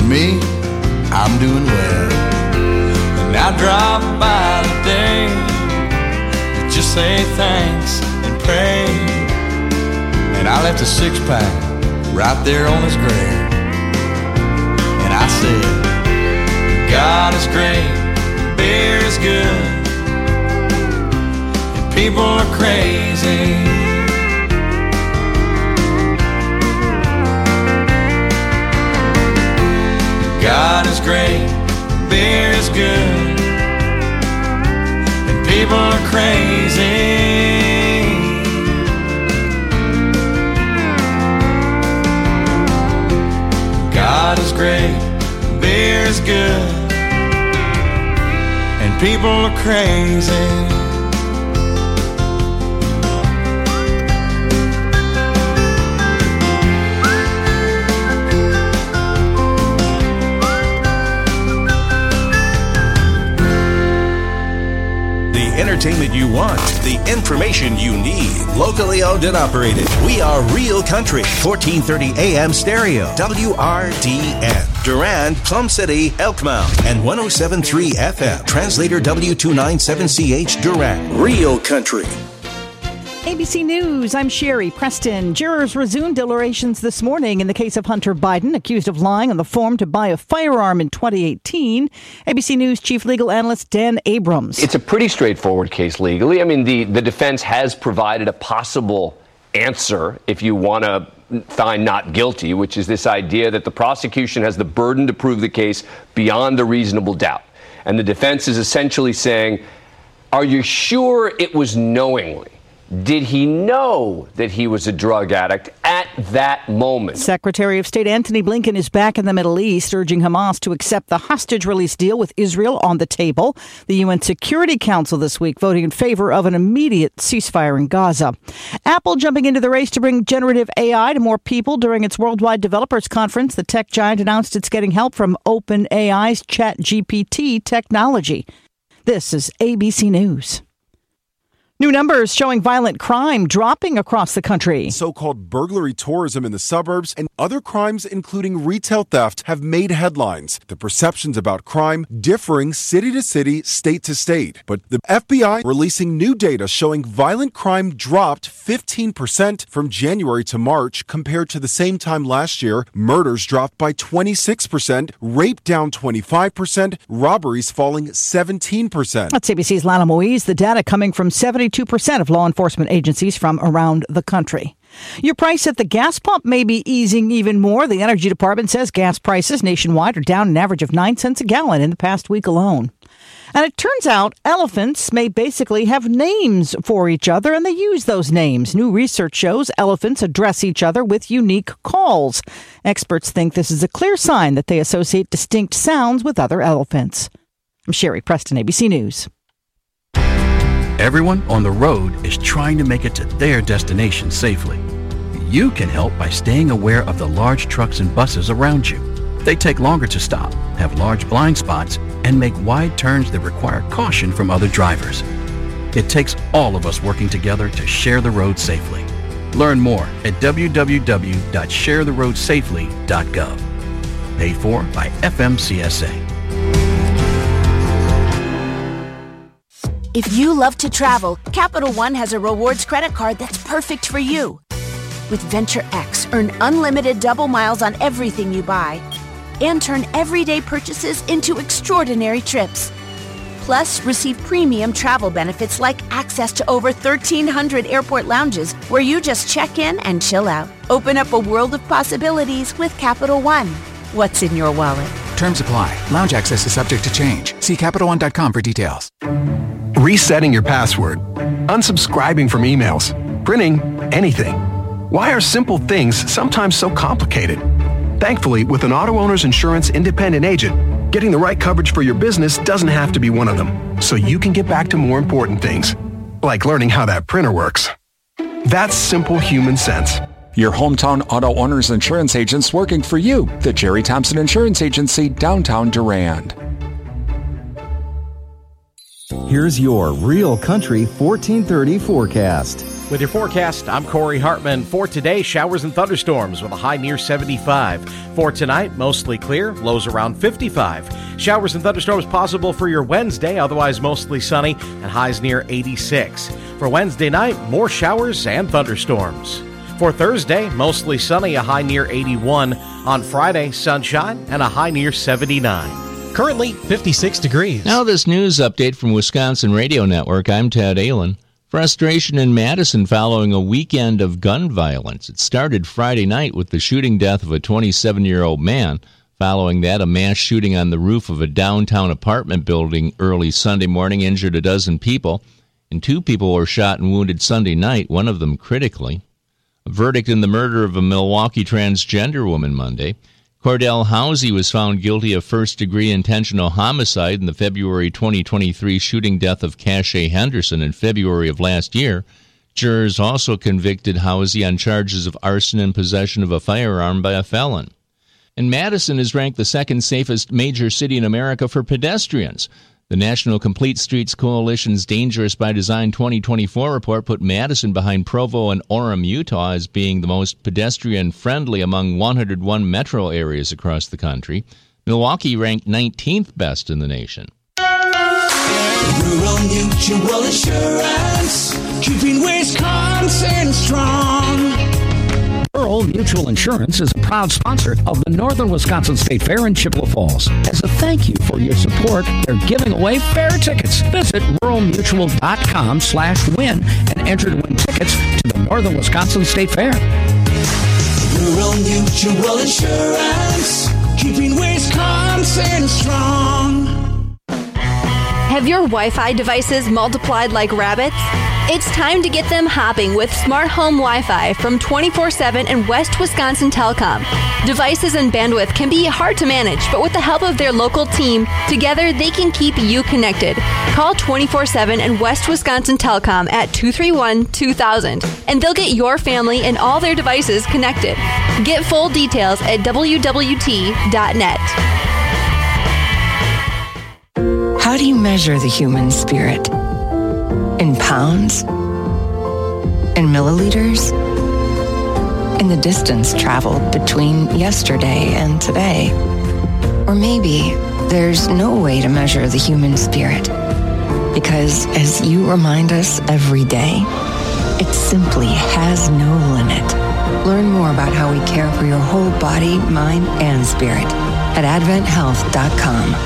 me, I'm doing well. And I drop by today to just say thanks and pray. And I left a 6-pack right there on his grave. And I said, God is great, beer is good, and people are crazy. God is great, beer is good, and people are crazy. God is great, beer is good, and people are crazy. Entertainment you want, the information you need. Locally owned and operated. We are Real Country. 1430 AM stereo. WRDN. Durand, Plum City, Elkmount. And 107.3 FM. Translator W297CH Durand. Real Country. ABC News, I'm Sherry Preston. Jurors resumed deliberations this morning in the case of Hunter Biden, accused of lying on the form to buy a firearm in 2018. ABC News Chief Legal Analyst Dan Abrams. It's a pretty straightforward case legally. I mean, the defense has provided a possible answer if you want to find not guilty, which is this idea that the prosecution has the burden to prove the case beyond a reasonable doubt. And the defense is essentially saying, are you sure it was knowingly? Did he know that he was a drug addict at that moment? Secretary of State Antony Blinken is back in the Middle East, urging Hamas to accept the hostage release deal with Israel on the table. The UN Security Council this week voting in favor of an immediate ceasefire in Gaza. Apple jumping into the race to bring generative AI to more people during its Worldwide Developers Conference. The tech giant announced it's getting help from OpenAI's ChatGPT technology. This is ABC News. New numbers showing violent crime dropping across the country. So-called burglary tourism in the suburbs and other crimes, including retail theft, have made headlines. The perceptions about crime differing city to city, state to state. But the FBI releasing new data showing violent crime dropped 15% from January to March compared to the same time last year. Murders dropped by 26%, rape down 25%, robberies falling 17%. That's ABC's Lana Moise. The data coming from 72% of law enforcement agencies from around the country. Your price at the gas pump may be easing even more. The Energy Department says gas prices nationwide are down an average of 9 cents a gallon in the past week alone. And it turns out elephants may basically have names for each other, and they use those names. New research shows elephants address each other with unique calls. Experts think this is a clear sign that they associate distinct sounds with other elephants. I'm Sherry Preston, ABC News. Everyone on the road is trying to make it to their destination safely. You can help by staying aware of the large trucks and buses around you. They take longer to stop, have large blind spots, and make wide turns that require caution from other drivers. It takes all of us working together to share the road safely. Learn more at www.sharetheroadsafely.gov. Paid for by FMCSA. If you love to travel, Capital One has a rewards credit card that's perfect for you. With Venture X, earn unlimited double miles on everything you buy and turn everyday purchases into extraordinary trips. Plus, receive premium travel benefits like access to over 1,300 airport lounges where you just check in and chill out. Open up a world of possibilities with Capital One. What's in your wallet? Terms apply. Lounge access is subject to change. See CapitalOne.com for details. Resetting your password, unsubscribing from emails, printing anything. Why are simple things sometimes so complicated? Thankfully, with an auto owner's insurance independent agent, getting the right coverage for your business doesn't have to be one of them, so you can get back to more important things, like learning how that printer works. That's simple human sense. Your hometown auto owner's insurance agents working for you. The Jerry Thompson Insurance Agency, downtown Durand. Here's your Real Country 1430 forecast. With your forecast, I'm Corey Hartman. For today, showers and thunderstorms with a high near 75. For tonight, mostly clear, lows around 55. Showers and thunderstorms possible for your Wednesday, otherwise mostly sunny, and highs near 86. For Wednesday night, more showers and thunderstorms. For Thursday, mostly sunny, a high near 81. On Friday, sunshine and a high near 79. Currently, 56 degrees. Now this news update from Wisconsin Radio Network. I'm Ted Allen. Frustration in Madison following a weekend of gun violence. It started Friday night with the shooting death of a 27-year-old man. Following that, a mass shooting on the roof of a downtown apartment building early Sunday morning injured a dozen people, and 2 people were shot and wounded Sunday night, one of them critically. A verdict in the murder of a Milwaukee transgender woman Monday. Cordell Housey was found guilty of first-degree intentional homicide in the February 2023 shooting death of Cache Henderson in February of last year. Jurors also convicted Housey on charges of arson and possession of a firearm by a felon. And Madison is ranked the second safest major city in America for pedestrians. The National Complete Streets Coalition's Dangerous by Design 2024 report put Madison behind Provo and Orem, Utah, as being the most pedestrian-friendly among 101 metro areas across the country. Milwaukee ranked 19th best in the nation. Rural Mutual Insurance, keeping Wisconsin strong. Rural Mutual Insurance is a proud sponsor of the Northern Wisconsin State Fair in Chippewa Falls. As a thank you for your support, they're giving away fair tickets. Visit ruralmutual.com/win and enter to win tickets to the Northern Wisconsin State Fair. Rural Mutual Insurance, keeping Wisconsin strong. Have your Wi-Fi devices multiplied like rabbits? It's time to get them hopping with Smart Home Wi-Fi from 24/7 and West Wisconsin Telecom. Devices and bandwidth can be hard to manage, but with the help of their local team, together they can keep you connected. Call 24/7 and West Wisconsin Telecom at 231-2000, and they'll get your family and all their devices connected. Get full details at wwt.net. How do you measure the human spirit? In pounds? In milliliters? In the distance traveled between yesterday and today? Or maybe there's no way to measure the human spirit, because as you remind us every day, it simply has no limit. Learn more about how we care for your whole body, mind, and spirit at adventhealth.com.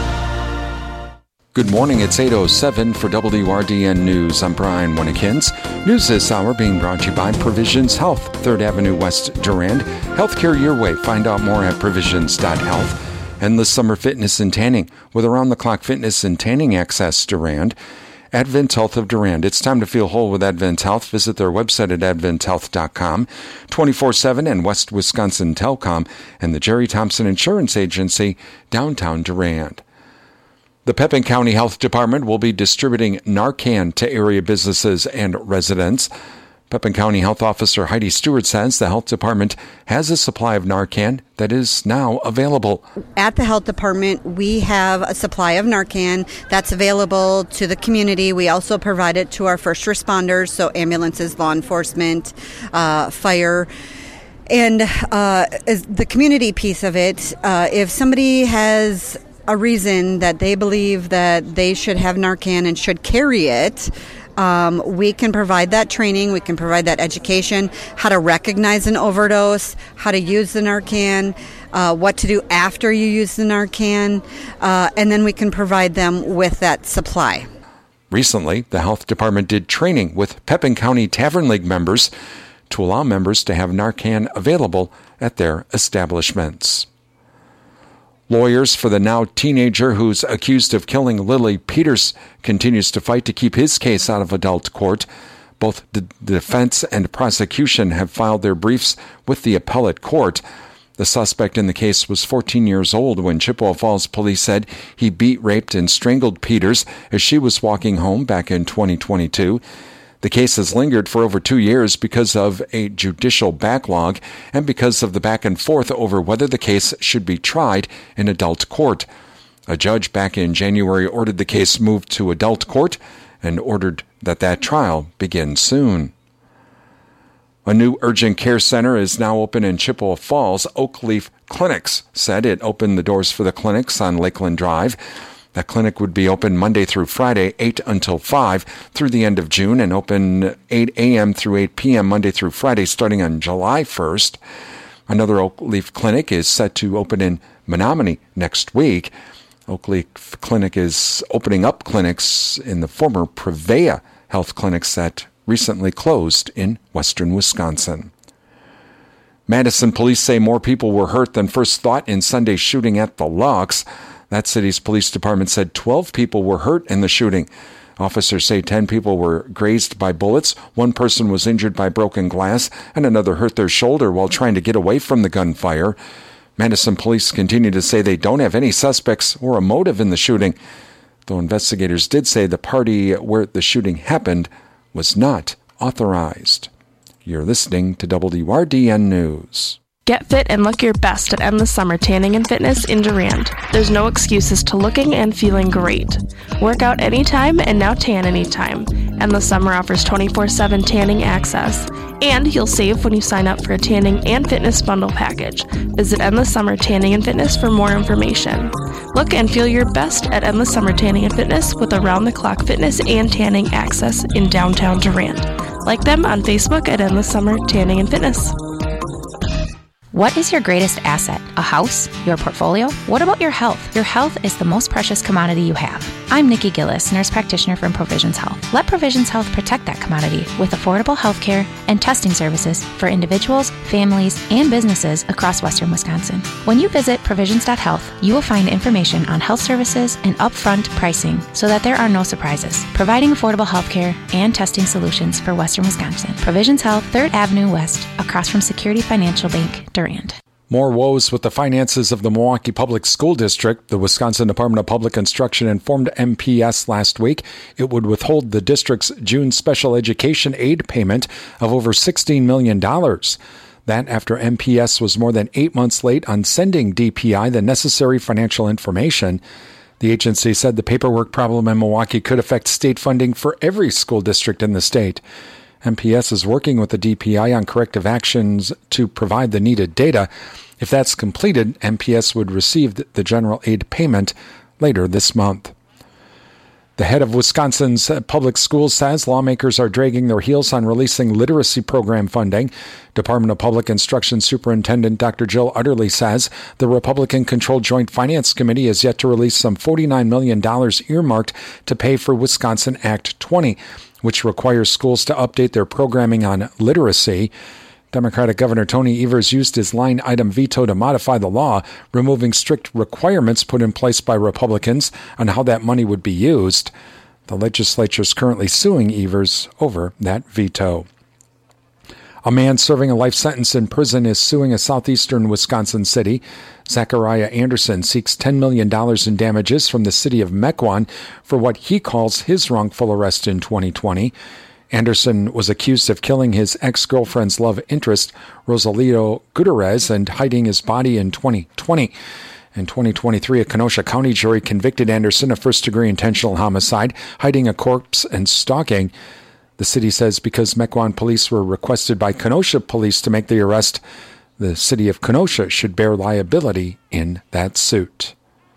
Good morning, it's 8:07 for WRDN News. I'm Brian Winnekins. News this hour being brought to you by Provisions Health, 3rd Avenue West, Durand. Healthcare your way. Find out more at provisions.health. Endless summer fitness and tanning with around-the-clock fitness and tanning access, Durand. Advent Health of Durand. It's time to feel whole with Advent Health. Visit their website at adventhealth.com. 24/7 and West Wisconsin Telecom and the Jerry Thompson Insurance Agency, downtown Durand. The Pepin County Health Department will be distributing Narcan to area businesses and residents. Pepin County Health Officer Heidi Stewart says the health department has a supply of Narcan that is now available. At the health department, we have a supply of Narcan that's available to the community. We also provide it to our first responders, so ambulances, law enforcement, fire. And the community piece of it, if somebody has a reason that they believe that they should have Narcan and should carry it, we can provide that training, we can provide that education, how to recognize an overdose, how to use the Narcan, what to do after you use the Narcan, and then we can provide them with that supply. Recently, the health department did training with Pepin County Tavern League members to allow members to have Narcan available at their establishments. Lawyers for the now teenager who's accused of killing Lily Peters continues to fight to keep his case out of adult court. Both the defense and prosecution have filed their briefs with the appellate court. The suspect in the case was 14 years old when Chippewa Falls police said he beat, raped, and strangled Peters as she was walking home back in 2022. The case has lingered for over 2 years because of a judicial backlog and because of the back and forth over whether the case should be tried in adult court. A judge back in January ordered the case moved to adult court and ordered that trial begin soon. A new urgent care center is now open in Chippewa Falls. Oakleaf Clinics said it opened the doors for the clinics on Lakeland Drive. That clinic would be open Monday through Friday, 8 until 5 through the end of June, and open 8 a.m. through 8 p.m. Monday through Friday starting on July 1st. Another Oakleaf Clinic is set to open in Menominee next week. Oakleaf Clinic is opening up clinics in the former Prevea Health Clinics that recently closed in western Wisconsin. Madison police say more people were hurt than first thought in Sunday's shooting at the Lux. That city's police department said 12 people were hurt in the shooting. Officers say 10 people were grazed by bullets, one person was injured by broken glass, and another hurt their shoulder while trying to get away from the gunfire. Madison police continue to say they don't have any suspects or a motive in the shooting, though investigators did say the party where the shooting happened was not authorized. You're listening to WRDN News. Get fit and look your best at Endless Summer Tanning and Fitness in Durand. There's no excuses to looking and feeling great. Work out anytime and now tan anytime. Endless Summer offers 24/7 tanning access. And you'll save when you sign up for a tanning and fitness bundle package. Visit Endless Summer Tanning and Fitness for more information. Look and feel your best at Endless Summer Tanning and Fitness with around-the-clock fitness and tanning access in downtown Durand. Like them on Facebook at Endless Summer Tanning and Fitness. What is your greatest asset? A house? Your portfolio? What about your health? Your health is the most precious commodity you have. I'm Nikki Gillis, nurse practitioner from Provisions Health. Let Provisions Health protect that commodity with affordable health care and testing services for individuals, families, and businesses across western Wisconsin. When you visit provisions.health, you will find information on health services and upfront pricing so that there are no surprises, providing affordable health care and testing solutions for western Wisconsin. Provisions Health, 3rd Avenue West, across from Security Financial Bank, Durand. More woes with the finances of the Milwaukee Public School District. The Wisconsin Department of Public Instruction informed MPS last week it would withhold the district's June special education aid payment of over $16 million. That after MPS was more than 8 months late on sending DPI the necessary financial information. The agency said the paperwork problem in Milwaukee could affect state funding for every school district in the state. MPS is working with the DPI on corrective actions to provide the needed data. If that's completed, MPS would receive the general aid payment later this month. The head of Wisconsin's public schools says lawmakers are dragging their heels on releasing literacy program funding. Department of Public Instruction Superintendent Dr. Jill Utterly says the Republican-controlled Joint Finance Committee has yet to release some $49 million earmarked to pay for Wisconsin Act 20, which requires schools to update their programming on literacy. Democratic Governor Tony Evers used his line-item veto to modify the law, removing strict requirements put in place by Republicans on how that money would be used. The legislature is currently suing Evers over that veto. A man serving a life sentence in prison is suing a southeastern Wisconsin city. Zachariah Anderson seeks $10 million in damages from the city of Mequon for what he calls his wrongful arrest in 2020. Anderson was accused of killing his ex-girlfriend's love interest, Rosalito Gutierrez, and hiding his body in 2020. In 2023, a Kenosha County jury convicted Anderson of first-degree intentional homicide, hiding a corpse, and stalking. The city says because Mequon police were requested by Kenosha police to make the arrest, the city of Kenosha should bear liability in that suit.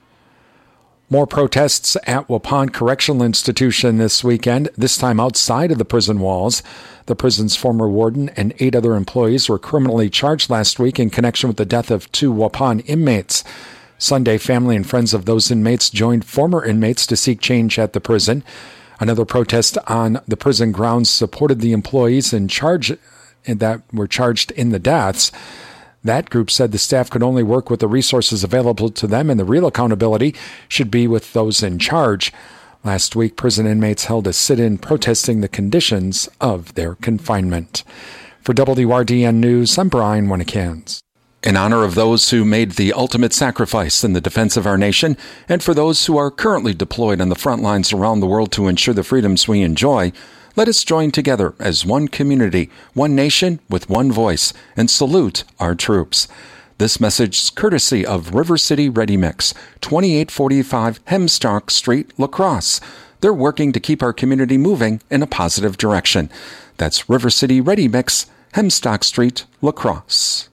More protests at Waupun Correctional Institution this weekend, this time outside of the prison walls. The prison's former warden and 8 other employees were criminally charged last week in connection with the death of 2 Waupun inmates. Sunday, family and friends of those inmates joined former inmates to seek change at the prison. Another protest on the prison grounds supported the employees in charge that were charged in the deaths. That group said the staff could only work with the resources available to them, and the real accountability should be with those in charge. Last week, prison inmates held a sit-in protesting the conditions of their confinement. For WRDN News, I'm Brian Winnekans. In honor of those who made the ultimate sacrifice in the defense of our nation, and for those who are currently deployed on the front lines around the world to ensure the freedoms we enjoy, let us join together as one community, one nation with one voice, and salute our troops. This message is courtesy of River City Ready Mix, 2845 Hemstock Street, La Crosse. They're working to keep our community moving in a positive direction. That's River City Ready Mix. Hemstock Street, La Crosse.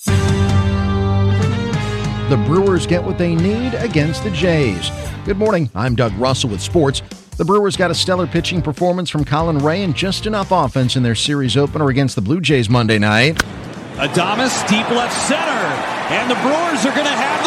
The Brewers get what they need against the Jays. Good morning, I'm Doug Russell with sports. The Brewers got a stellar pitching performance from Colin Ray and just enough offense in their series opener against the Blue Jays Monday night. Adames deep left center, and the Brewers are going to have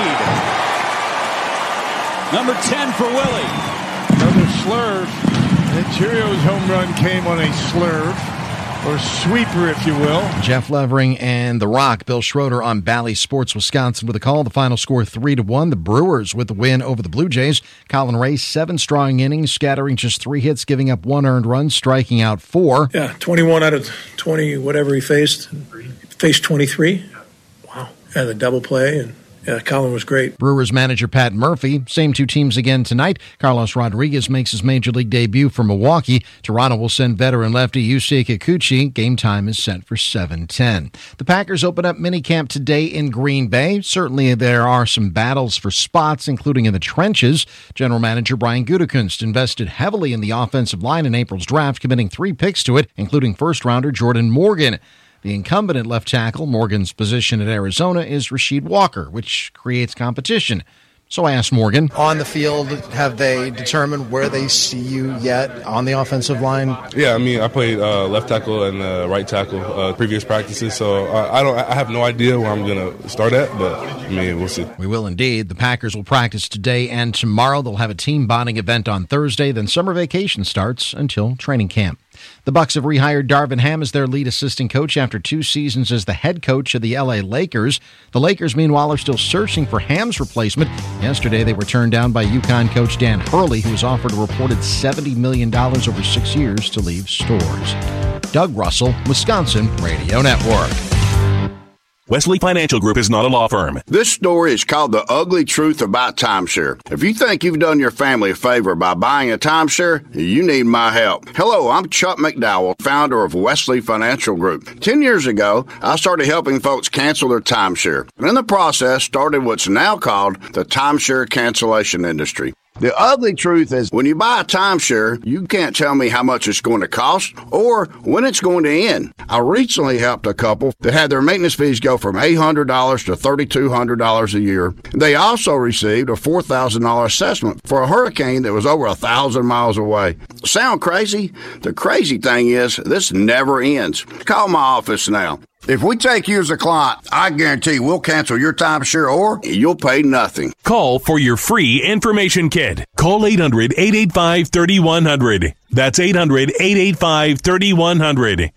the lead. Number 10 for Willie. Another slurve. Interior's home run came on a slurve, or sweeper, if you will. Jeff Levering and The Rock, Bill Schroeder on Bally Sports Wisconsin with a call. The final score 3-1. The Brewers with the win over the Blue Jays. Colin Ray, 7 strong innings, scattering just 3 hits, giving up 1 earned run, striking out 4. Yeah, 21 out of 20, whatever he faced. He faced 23. Wow. And the double play, and yeah, Colin was great. Brewers manager Pat Murphy. Same 2 teams again tonight. Carlos Rodriguez makes his Major League debut for Milwaukee. Toronto will send veteran lefty Yusei Kikuchi. Game time is set for 7:10. The Packers open up minicamp today in Green Bay. Certainly there are some battles for spots, including in the trenches. General manager Brian Gutekunst invested heavily in the offensive line in April's draft, committing 3 picks to it, including first-rounder Jordan Morgan. The incumbent at left tackle, Morgan's position at Arizona, is Rashid Walker, which creates competition. So I asked Morgan. On the field, have they determined where they see you yet on the offensive line? Yeah, I mean, I played left tackle and right tackle previous practices, so I have no idea where I'm going to start at, but I mean, we'll see. We will indeed. The Packers will practice today and tomorrow. They'll have a team bonding event on Thursday, then summer vacation starts until training camp. The Bucks have rehired Darvin Ham as their lead assistant coach after 2 seasons as the head coach of the LA Lakers. The Lakers, meanwhile, are still searching for Ham's replacement. Yesterday, they were turned down by UConn coach Dan Hurley, who was offered a reported $70 million over 6 years to leave Stores. Doug Russell, Wisconsin Radio Network. Wesley Financial Group is not a law firm. This story is called The Ugly Truth About Timeshare. If you think you've done your family a favor by buying a timeshare, you need my help. Hello, I'm Chuck McDowell, founder of Wesley Financial Group. 10 years ago, I started helping folks cancel their timeshare. And in the process, started what's now called the timeshare cancellation industry. The ugly truth is when you buy a timeshare, you can't tell me how much it's going to cost or when it's going to end. I recently helped a couple that had their maintenance fees go from $800 to $3,200 a year. They also received a $4,000 assessment for a hurricane that was over 1,000 miles away. Sound crazy? The crazy thing is this never ends. Call my office now. If we take you as a client, I guarantee we'll cancel your timeshare or you'll pay nothing. Call for your free information kit. Call 800-885-3100. That's 800-885-3100.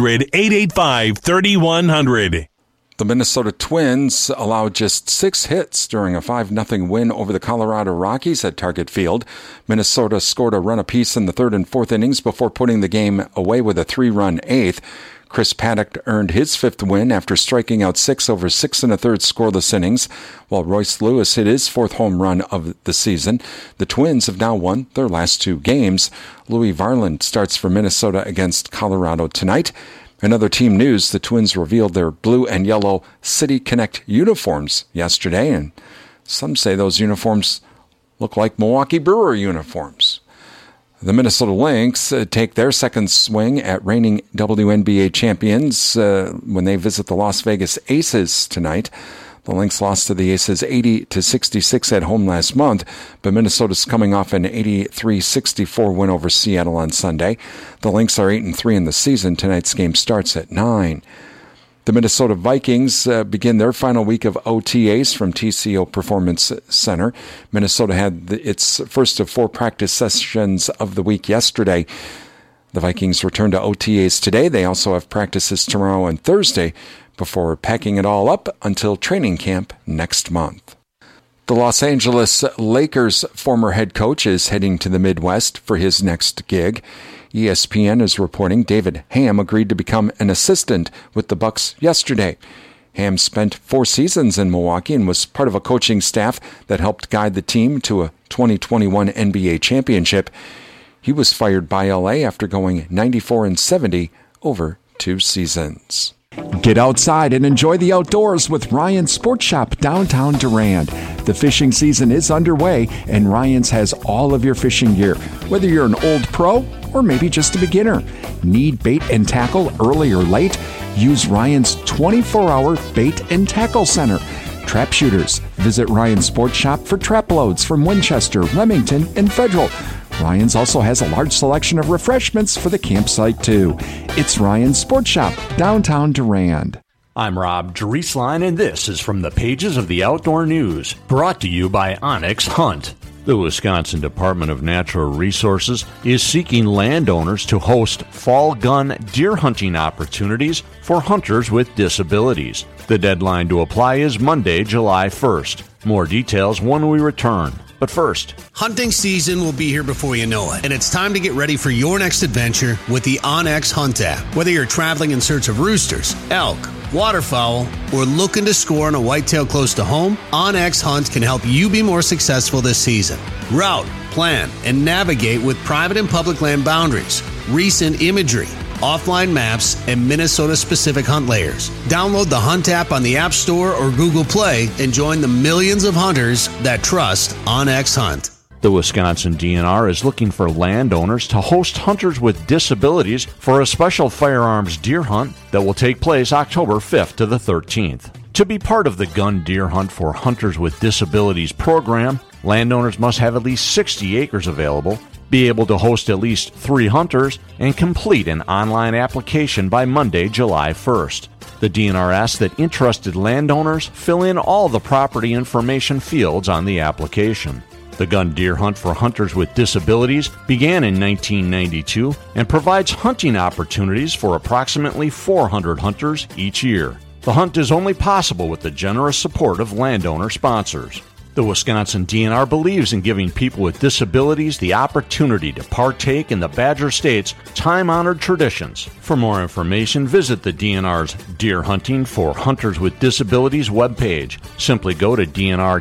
800-885-3100. The Minnesota Twins allowed just 6 hits during a 5-0 win over the Colorado Rockies at Target Field. Minnesota scored a run apiece in the 3rd and 4th innings before putting the game away with a 3-run 8th. Chris Paddock earned his 5th win after striking out 6 over 6 1/3 scoreless innings, while Royce Lewis hit his 4th home run of the season. The Twins have now won their last 2 games. Louis Varland starts for Minnesota against Colorado tonight. In other team news, the Twins revealed their blue and yellow City Connect uniforms yesterday, and some say those uniforms look like Milwaukee Brewer uniforms. The Minnesota Lynx take their second swing at reigning WNBA champions when they visit the Las Vegas Aces tonight. The Lynx lost to the Aces 80-66 at home last month, but Minnesota's coming off an 83-64 win over Seattle on Sunday. The Lynx are 8-3 in the season. Tonight's game starts at 9. The Minnesota Vikings begin their final week of OTAs from TCO Performance Center. Minnesota had its first of 4 practice sessions of the week yesterday. The Vikings return to OTAs today. They also have practices tomorrow and Thursday before packing it all up until training camp next month. The Los Angeles Lakers former head coach is heading to the Midwest for his next gig. ESPN is reporting David Ham agreed to become an assistant with the Bucks yesterday. Ham spent 4 seasons in Milwaukee and was part of a coaching staff that helped guide the team to a 2021 NBA championship. He was fired by LA after going 94-70 over 2 seasons. Get outside and enjoy the outdoors with Ryan's Sports Shop downtown Durand. The fishing season is underway, and Ryan's has all of your fishing gear. Whether you're an old pro or maybe just a beginner. Need bait and tackle early or late? Use Ryan's 24-hour bait and tackle center. Trap shooters. Visit Ryan's Sports Shop for trap loads from Winchester, Remington, and Federal. Ryan's also has a large selection of refreshments for the campsite, too. It's Ryan's Sports Shop, downtown Durand. I'm Rob Drieslein, and this is from the pages of the Outdoor News, brought to you by Onyx Hunt. The Wisconsin Department of Natural Resources is seeking landowners to host fall gun deer hunting opportunities for hunters with disabilities. The deadline to apply is Monday, July 1st. More details when we return. But first, hunting season will be here before you know it, and it's time to get ready for your next adventure with the onX Hunt app. Whether you're traveling in search of roosters, elk, waterfowl, or looking to score on a whitetail close to home, onX Hunt can help you be more successful this season. Route, plan, and navigate with private and public land boundaries, recent imagery, offline maps, and Minnesota-specific hunt layers. Download the Hunt app on the App Store or Google Play and join the millions of hunters that trust onX Hunt. The Wisconsin DNR is looking for landowners to host hunters with disabilities for a special firearms deer hunt that will take place October 5th to the 13th. To be part of the Gun Deer Hunt for Hunters with Disabilities program, landowners must have at least 60 acres available, be able to host at least 3 hunters, and complete an online application by Monday, July 1st. The DNR asks that interested landowners fill in all the property information fields on the application. The Gun Deer Hunt for Hunters with Disabilities began in 1992 and provides hunting opportunities for approximately 400 hunters each year. The hunt is only possible with the generous support of landowner sponsors. The Wisconsin DNR believes in giving people with disabilities the opportunity to partake in the Badger State's time-honored traditions. For more information, visit the DNR's Deer Hunting for Hunters with Disabilities webpage. Simply go to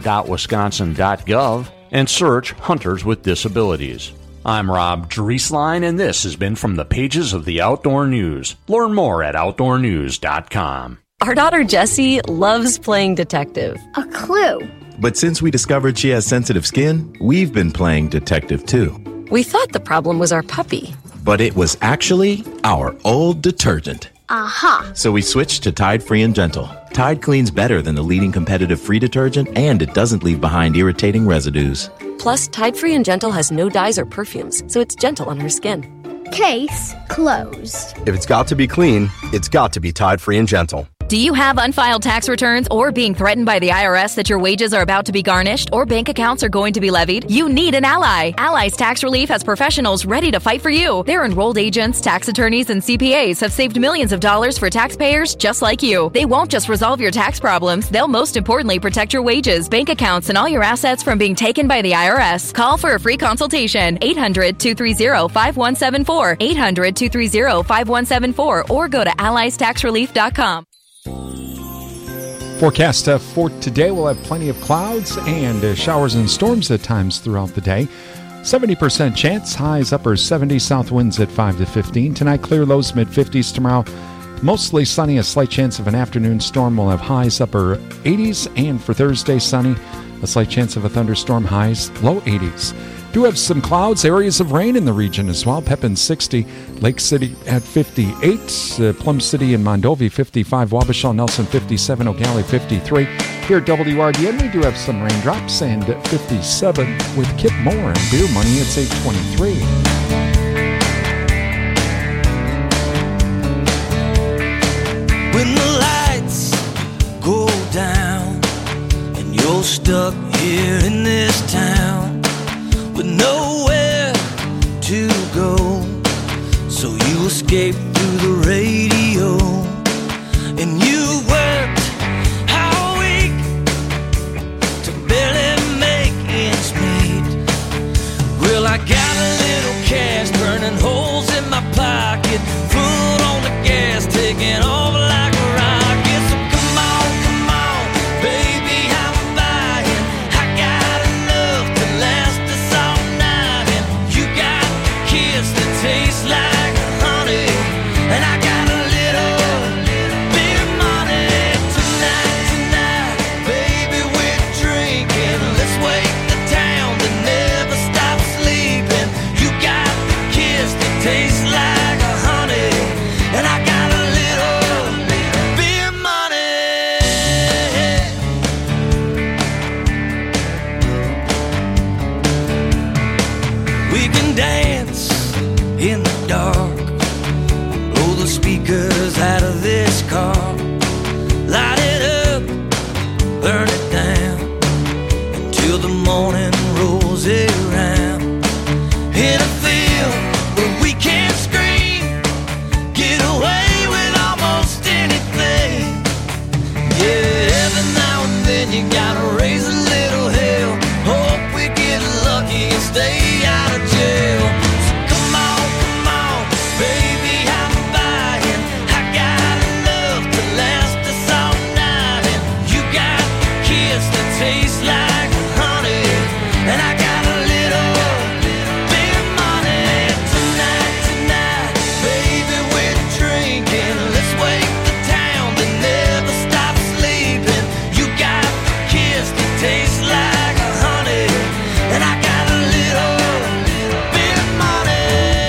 dnr.wisconsin.gov and search Hunters with Disabilities. I'm Rob Drieslein, and this has been from the pages of the Outdoor News. Learn more at outdoornews.com. Our daughter Jessie loves playing detective. A clue. But since we discovered she has sensitive skin, we've been playing detective too. We thought the problem was our puppy. But it was actually our old detergent. Aha. So we switched to Tide Free and Gentle. Tide cleans better than the leading competitive free detergent, and it doesn't leave behind irritating residues. Plus, Tide Free and Gentle has no dyes or perfumes, so it's gentle on her skin. Case closed. If it's got to be clean, it's got to be Tide Free and Gentle. Do you have unfiled tax returns or being threatened by the IRS that your wages are about to be garnished or bank accounts are going to be levied? You need an ally. Allies Tax Relief has professionals ready to fight for you. Their enrolled agents, tax attorneys, and CPAs have saved millions of dollars for taxpayers just like you. They won't just resolve your tax problems. They'll most importantly protect your wages, bank accounts, and all your assets from being taken by the IRS. Call for a free consultation. 800-230-5174. 800-230-5174 or go to alliestaxrelief.com. Forecast for today, we'll have plenty of clouds and showers and storms at times throughout the day. 70% chance, highs upper 70s, south winds at 5 to 15. Tonight, clear, lows mid-50s. Tomorrow, mostly sunny, a slight chance of an afternoon storm. We'll have highs upper 80s. And for Thursday, sunny, a slight chance of a thunderstorm, highs low 80s. Do have some clouds, areas of rain in the region as well. Pepin 60, Lake City at 58, Plum City and Mondovi 55, Wabasha, Nelson 57, O'Galley 53. Here at WRDN, we do have some raindrops and 57 with Kip Moore and Beer Money. It's 823. When the lights go down and you're stuck here in this town with nowhere to go, so you escape through the radio, and you worked all week to barely make ends meet. Well, I got a little cash burning holes in my pocket, foot on the gas, taking off like a rocket. So come on, baby, I'm buying. I got enough to last us all night, and you got a kiss that tastes like honey, and I got a little bit of money. Tonight, baby, we're drinking. Let's wake the town that never stops sleeping. You got the kiss that tastes We can dance in the dark, blow the speakers out of this car, light it up, burn it down, until the morning rolls around. In a field where we can scream, get away with almost anything. Yeah, every now and then you gotta raise a little hell, hope we get lucky and stay out of jail. So come on, baby, I'm buying. I got enough to last us all night, and you got the kiss that tastes like honey, and I got a little bit of money. Tonight, baby, we're drinking. Let's wake the town that never stops sleeping. You got the kiss that tastes like honey, and I got a little bit of money.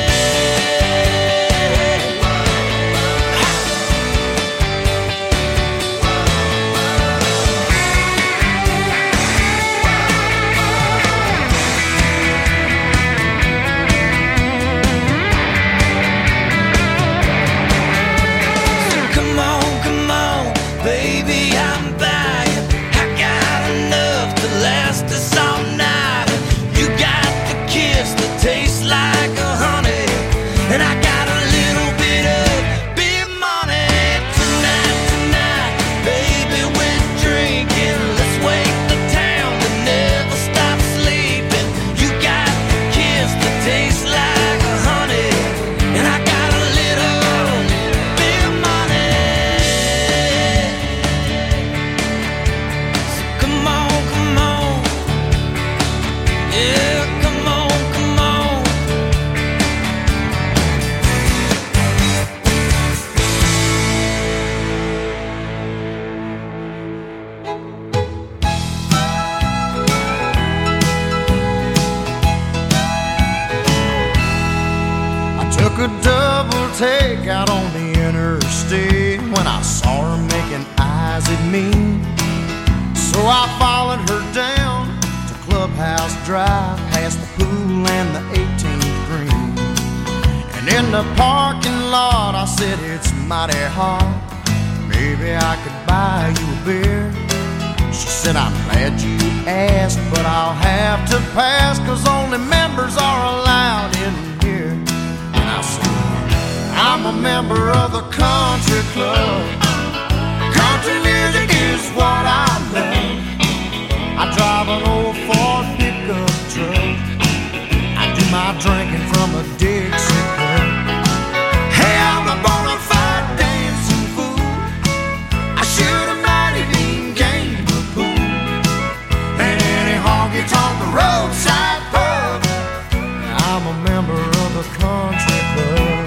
Come on, baby, I'm buying. I got enough to last us all night. You got the kiss that tastes like honey, and I got a little bit of big money. Tonight, baby, we're drinking. Let's wake the town that never stops sleeping. You got the kiss that tastes like honey, and I got a little bit of money. So come on, yeah, come on. I took a double take out on the interstate when I saw her making eyes at me. So I followed her down to Clubhouse Drive, past the pool and the 18th green. And in the parking lot I said, it's mighty hot, maybe I could buy you a beer. She said, I'm glad you asked, but I'll have to pass, 'cause only members are allowed in here. And I said, I'm a member of the country club. Country music is what I love. I drive an old Ford pickup truck. I do my drinking from a Dixie cup. Hey, I'm a bona fide dancing fool. I shoot a mighty mean game of pool, and any honky-tonk roadside pub. I'm a member of the country club.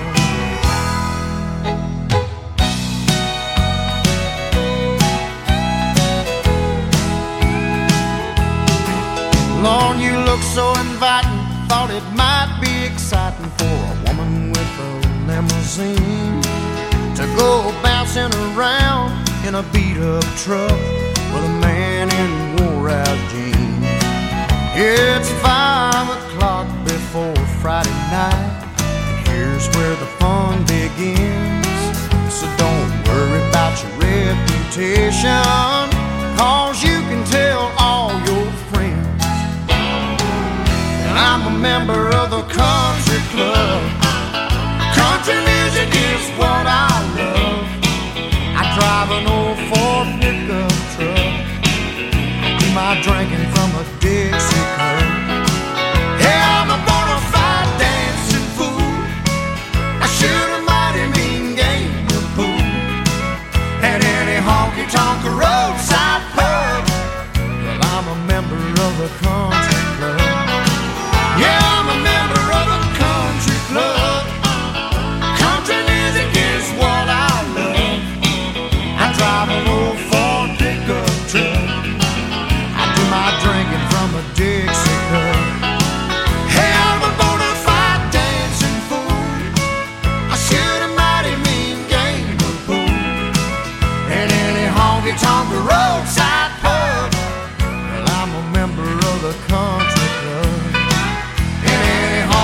Lord, you look so inviting. Thought it might be exciting for a woman with a limousine to go bouncing around in a beat-up truck with a man in wore-out jeans. It's 5 o'clock before Friday night, and here's where the fun begins. So don't worry about your reputation, 'cause you can tell all your friends. And I'm a member of the country club. Country music is what I love. I drive an old Ford pickup truck. I do my drinking from a Dixie cup. Hey, I'm a bona fide dancing fool. I shoot a mighty mean game of pool, at any honky-tonk roadside pub. Well, I'm a member of the country club. Yeah, I'm a member of the country club. Country music is what I love. I drive an old Ford pickup truck. I do my drinking from a Dixie cup. Hey, I'm a bona fide dancing fool. I shoot a mighty mean game of pool, at any honky-tonk roadside pub. Well, I'm a member of the country club.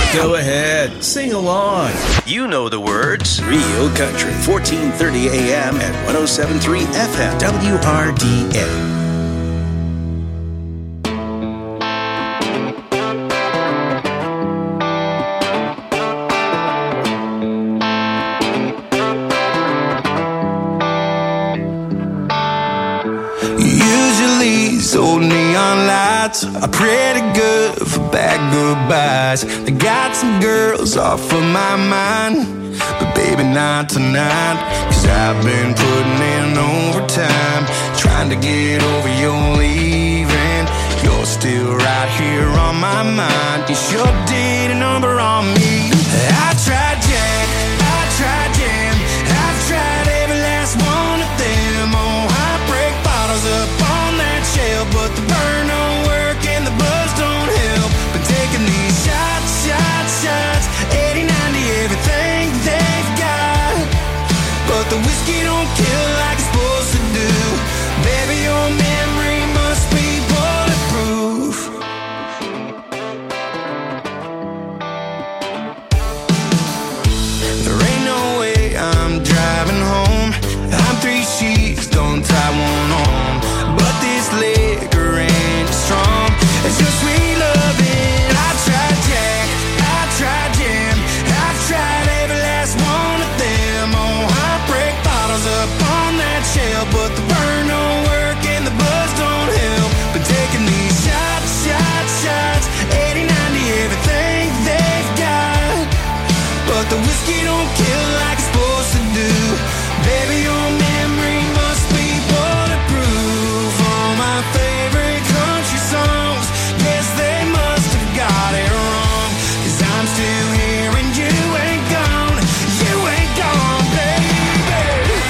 Go ahead, sing along. You know the words. Real Country, 1430 AM at 107.3 FM, WRDA. These old neon lights are pretty good for bad goodbyes. They got some girls off of my mind, but baby not tonight. Cause I've been putting in overtime, trying to get over your leaving. You're still right here on my mind. You sure did a number on me. I tried Jack, I tried Jam, I've tried every last one of them. Oh, heartbreak bottles up on that shelf, but the burn don't work and the buzz don't help. Been taking these shots, shots, shots, 80, 90, everything they've got, but the whiskey don't kill like it's supposed to do. Baby, your memory must be bulletproof. There ain't no way I'm driving home. I'm 3 sheets, don't tie one on, but this liquor ain't strong. It's just sweet loving. I tried Jack, I tried Jam, I've tried every last one of them. Oh, heartbreak bottles up on that shelf, but the burn don't work and the buzz don't help. Been taking these shots, shots, shots, 80, 90, everything they've got, but the whiskey don't kill like it's supposed to do. Baby, your memory must be bulletproof. All my favorite country songs, yes, they must have got it wrong. Cause I'm still here and you ain't gone. You ain't gone, baby.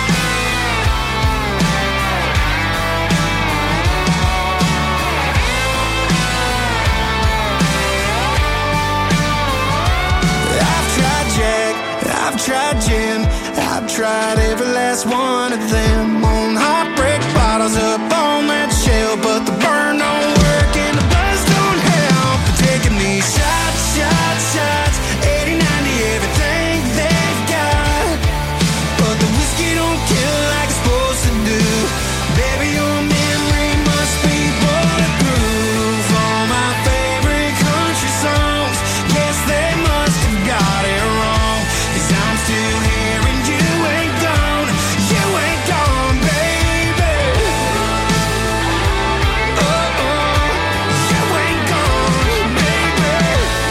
I've tried Jack, I've tried Jim, I've tried every last one of them. On heartbreak bottles up on that shelf, but the burn don't work and the buzz don't help. Taking these shots, shots, shots, 80, 90, everything they've got, but the whiskey don't kill like it's supposed to do. Baby, your memory must be bulletproof. All my favorite country songs, yes, they must have got it wrong. Cause I'm still here and you ain't gone. You ain't gone, baby. Oh, oh, you ain't gone, baby.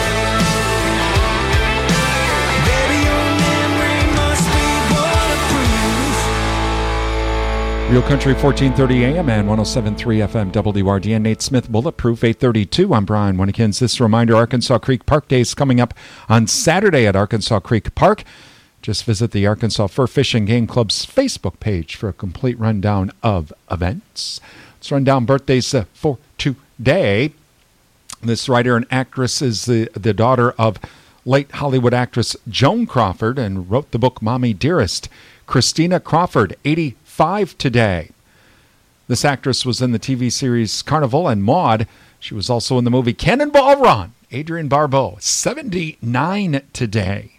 Baby, your memory must be bulletproof. Real Country 1430 AM and 107.3 FM WRDN. Nate Smith, Bulletproof 832. I'm Brian Winnekins. This reminder, Arkansas Creek Park Day is coming up on Saturday at Arkansas Creek Park. Just visit the Arkansas Fur Fishing Game Club's Facebook page for a complete rundown of events. Let's run down birthdays for today. This writer and actress is the daughter of late Hollywood actress Joan Crawford and wrote the book Mommy Dearest. Christina Crawford, 85 today. This actress was in the TV series Carnival and Maude. She was also in the movie Cannonball Run. Adrienne Barbeau, 79 today.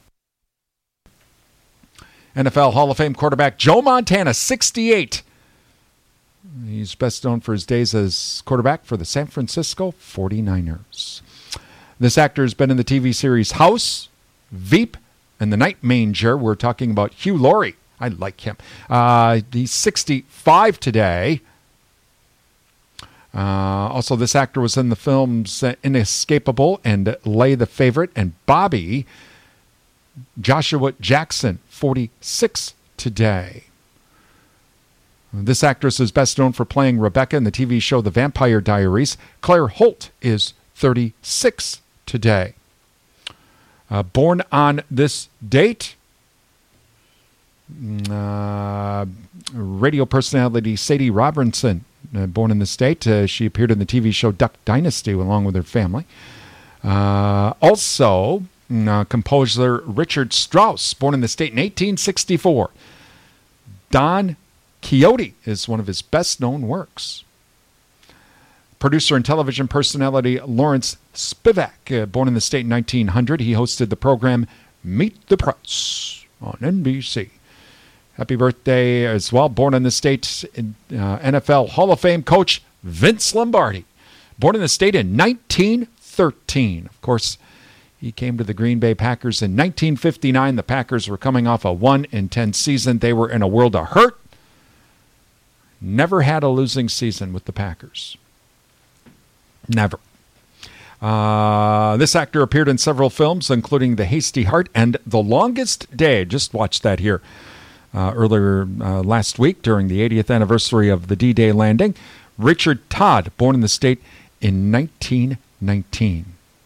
NFL Hall of Fame quarterback Joe Montana, 68. He's best known for his days as quarterback for the San Francisco 49ers. This actor has been in the TV series House, Veep, and The Night Manger. We're talking about Hugh Laurie. I like him. He's 65 today. Also, this actor was in the films Inescapable and Lay the Favorite and Bobby. Joshua Jackson, 46 today. This actress is best known for playing Rebecca in the TV show The Vampire Diaries. Claire Holt is 36 today. Born on this date, radio personality Sadie Robertson, born in this date. She appeared in the TV show Duck Dynasty along with her family. Also, composer Richard Strauss, born in the state in 1864. Don Quixote is one of his best-known works. Producer and television personality Lawrence Spivak, born in the state in 1900, he hosted the program Meet the Press on NBC. Happy birthday as well, born in the state, NFL Hall of Fame coach Vince Lombardi, born in the state in 1913. Of course, he came to the Green Bay Packers in 1959. The Packers were coming off a 1-10 season. They were in a world of hurt. Never had a losing season with the Packers. Never. This actor appeared in several films, including The Hasty Heart and The Longest Day. Just watched that here earlier last week during the 80th anniversary of the D-Day landing. Richard Todd, born in the state in 1919.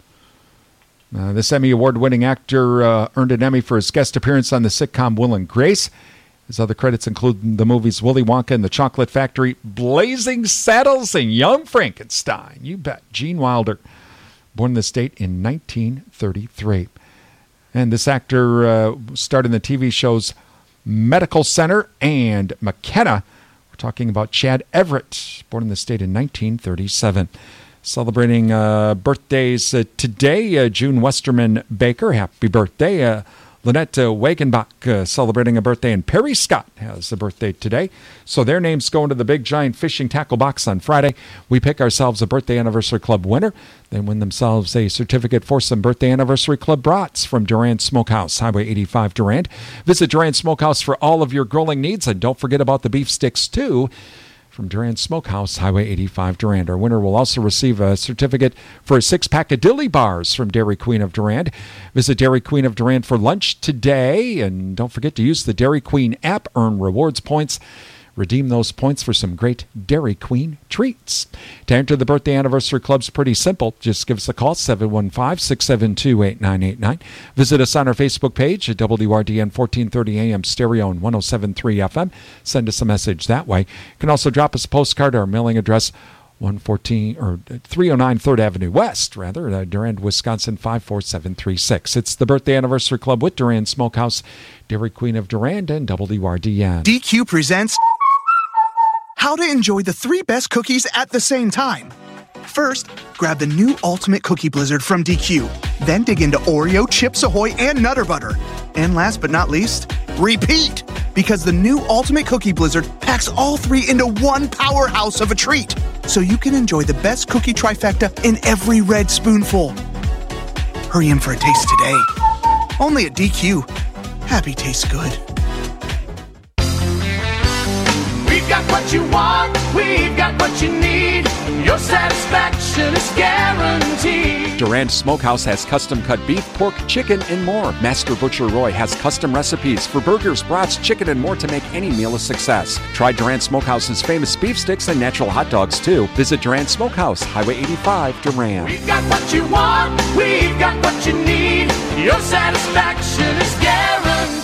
This Emmy Award-winning actor earned an Emmy for his guest appearance on the sitcom Will and Grace. His other credits include the movies Willy Wonka and the Chocolate Factory, Blazing Saddles, and Young Frankenstein. You bet. Gene Wilder, born in the state in 1933. And this actor starred in the TV shows Medical Center and McKenna. We're talking about Chad Everett, born in the state in 1937. Celebrating birthdays today, June Westerman Baker, happy birthday. Lynette Wagenbach celebrating a birthday, and Perry Scott has a birthday today. So their names go into the big giant fishing tackle box on Friday. We pick ourselves a birthday anniversary club winner. They win themselves a certificate for some birthday anniversary club brats from Durand Smokehouse, Highway 85 Durand. Visit Durand Smokehouse for all of your grilling needs, and don't forget about the beef sticks too. From Durand Smokehouse, Highway 85 Durand. Our winner will also receive a certificate for a 6-pack of Dilly Bars from Dairy Queen of Durand. Visit Dairy Queen of Durand for lunch today. And don't forget to use the Dairy Queen app. Earn rewards points. Redeem those points for some great Dairy Queen treats. To enter the birthday anniversary club's pretty simple. Just give us a call, 715-672-8989. Visit us on our Facebook page at WRDN 1430 AM stereo and 107.3 FM. Send us a message that way. You can also drop us a postcard. Our mailing address, 309 3rd Avenue West, Durand, Wisconsin 54736. It's the birthday anniversary club with Durand Smokehouse, Dairy Queen of Durand, and WRDN. DQ presents How to Enjoy the 3 Best Cookies at the Same Time. First, grab the new Ultimate Cookie Blizzard from DQ. Then dig into Oreo, Chips Ahoy, and Nutter Butter. And last but not least, repeat! Because the new Ultimate Cookie Blizzard packs all 3 into one powerhouse of a treat. So you can enjoy the best cookie trifecta in every red spoonful. Hurry in for a taste today. Only at DQ. Happy tastes good. We've got what you want, we've got what you need. Your satisfaction is guaranteed. Durand Smokehouse has custom-cut beef, pork, chicken, and more. Master Butcher Roy has custom recipes for burgers, brats, chicken, and more to make any meal a success. Try Durand Smokehouse's famous beef sticks and natural hot dogs, too. Visit Durand Smokehouse, Highway 85, Durand. We've got what you want, we've got what you need. Your satisfaction is guaranteed.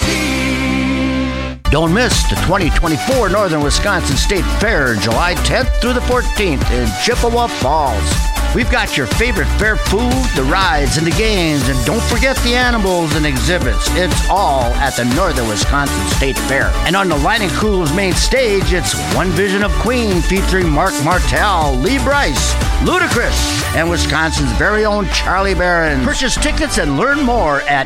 Don't miss the 2024 Northern Wisconsin State Fair, July 10th through the 14th in Chippewa Falls. We've got your favorite fair food, the rides, and the games, and don't forget the animals and exhibits. It's all at the Northern Wisconsin State Fair. And on the Lining Crew's main stage, it's One Vision of Queen featuring Mark Martel, Lee Brice, Ludacris, and Wisconsin's very own Charlie Barron. Purchase tickets and learn more at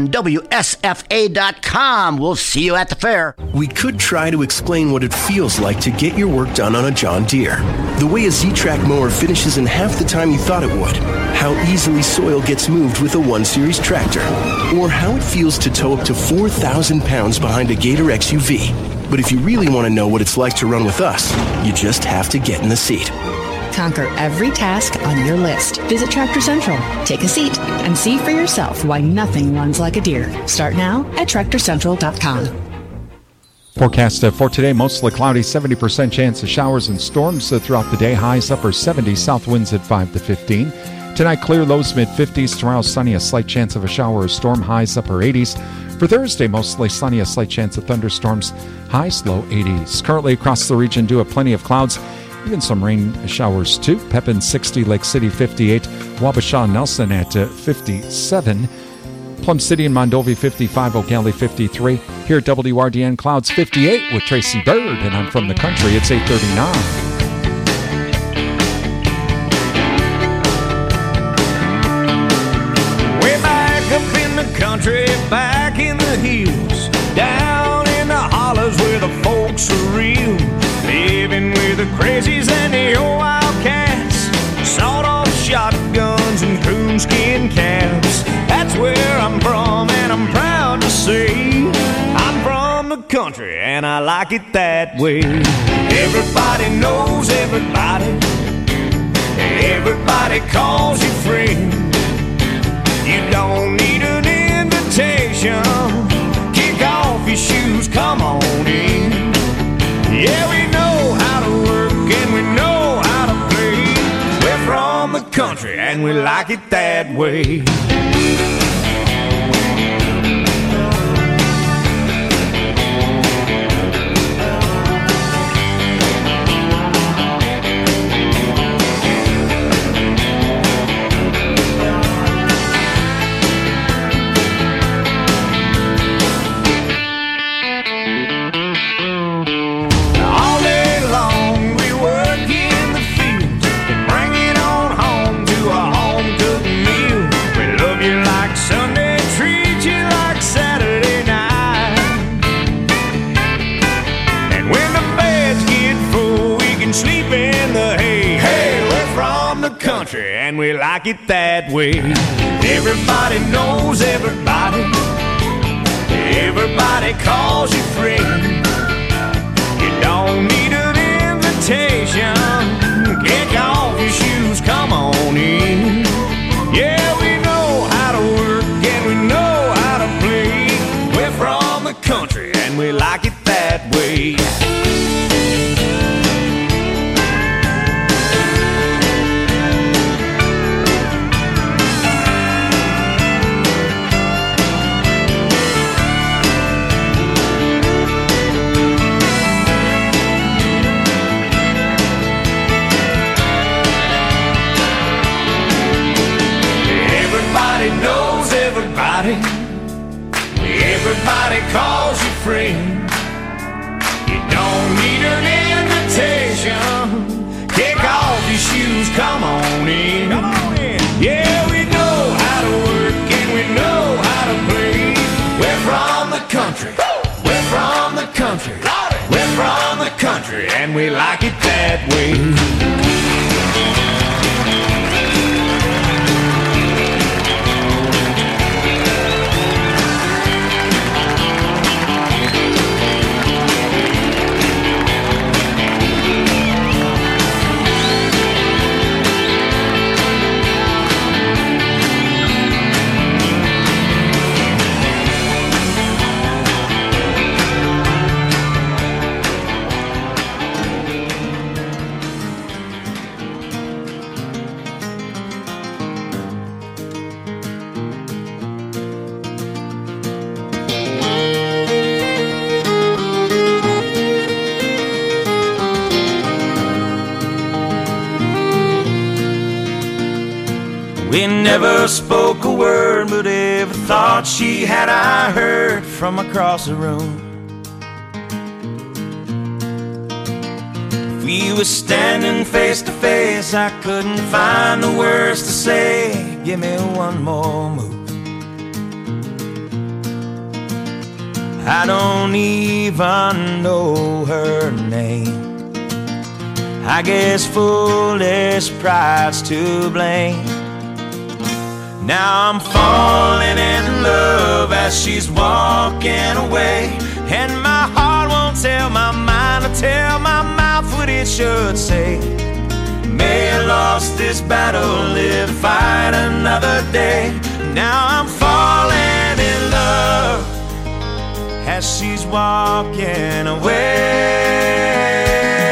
nwsfa.com. We'll see you at the fair. We could try to explain what it feels like to get your work done on a John Deere. The way a Z-Track mower finishes in half the time you thought it would. How easily soil gets moved with a 1 Series tractor. Or how it feels to tow up to 4,000 pounds behind a Gator XUV. But if you really want to know what it's like to run with us, you just have to get in the seat. Conquer every task on your list. Visit Tractor Central. Take a seat and see for yourself why nothing runs like a Deere. Start now at TractorCentral.com. Forecast for today, mostly cloudy, 70% chance of showers and storms throughout the day. Highs upper 70s, south winds at 5 to 15. Tonight, clear, lows mid-50s. Tomorrow, sunny, a slight chance of a shower or storm. Highs upper 80s. For Thursday, mostly sunny, a slight chance of thunderstorms. Highs low 80s. Currently across the region, do have plenty of clouds. Even some rain showers, too. Pepin 60, Lake City 58, Wabasha, Nelson at 57. Plum City and Mondovi 55, O'Galley 53. Here at WRDN, clouds 58 with Tracy Bird, and I'm from the country. It's 8:39. country, back in the hills, down in the hollers where the folks are real, living with the crazies and the old wildcats, sawed-off shotguns and coonskin caps. That's where I'm from, and I'm proud to say I'm from the country, and I like it that way. Everybody knows everybody. Everybody calls you friend. You don't need an invitation. Kick off your shoes, come on in. Yeah, we know how to work and we know how to play. We're from the country and we like it that way. And we like it that way. Everybody knows everybody. Everybody calls you friend. You don't need an invitation. Kick off your shoes, come on in. Yeah, we know how to work and we know how to play. We're from the country and we like it that way. Everybody calls you friend. You don't need an invitation. Kick off your shoes, come on in. Come on in. Yeah, we know how to work and we know how to play. We're from the country. We're from the country. We're from the country and we like it that way. We never spoke a word, but every thought she had I heard from across the room. If we were standing face to face, I couldn't find the words to say. Give me one more move. I don't even know her name. I guess foolish pride's to blame. Now I'm falling in love as she's walking away, and my heart won't tell my mind or tell my mouth what it should say. May I lost this battle, live to fight another day. Now I'm falling in love as she's walking away.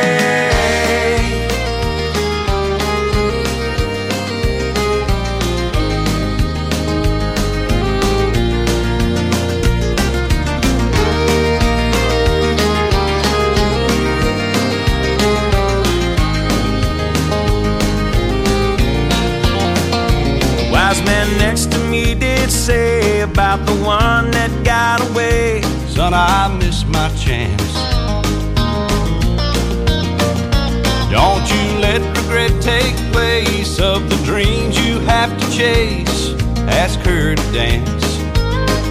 Wise man next to me did say about the one that got away, son, I missed my chance. Don't you let regret take place of the dreams you have to chase. Ask her to dance.